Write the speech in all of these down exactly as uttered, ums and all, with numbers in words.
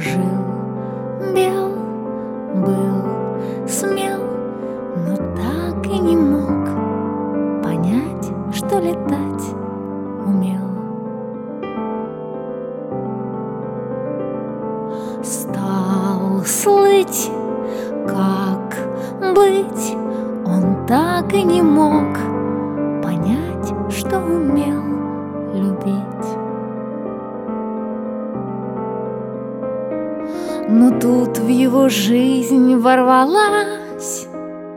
Жил, бел, был смел, но так и не мог понять, что летать умел. Стал слыть, как быть, он так и не мог понять, что умел любить. Но тут в его жизнь ворвалась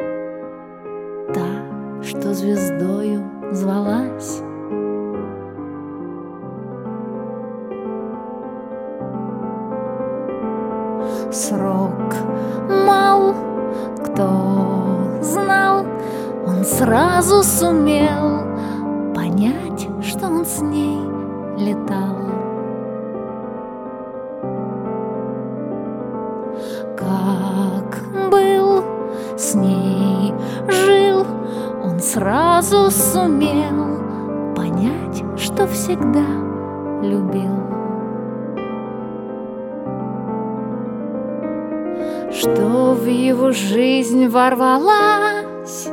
та, что звездою звалась. Срок мал, кто знал, он сразу сумел понять, что он с ней летал. Как был с ней жил, он сразу сумел понять, что всегда любил. Что в его жизнь ворвалась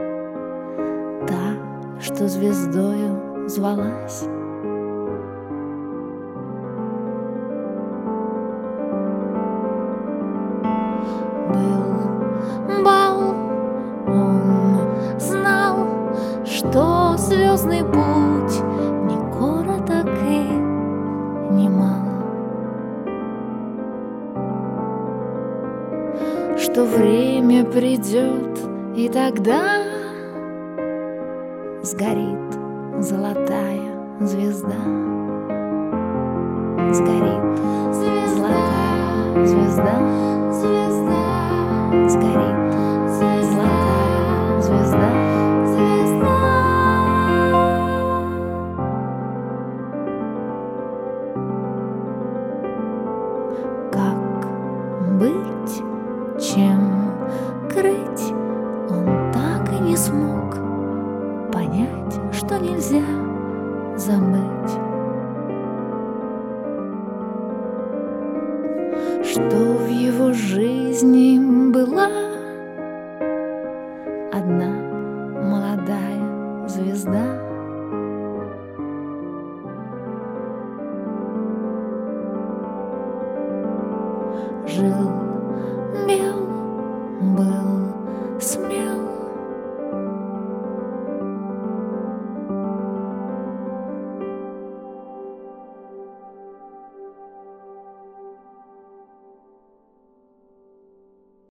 та, что звездою звалась. Был бал, он знал, что звездный путь не короток и не мал, что время придет, и тогда сгорит золотая звезда. Сгорит золотая звезда, звезда. Сгорит золотая звезда, звезда. Как быть, чем крыть, он так и не смог понять, что нельзя забыть, что в его жизни была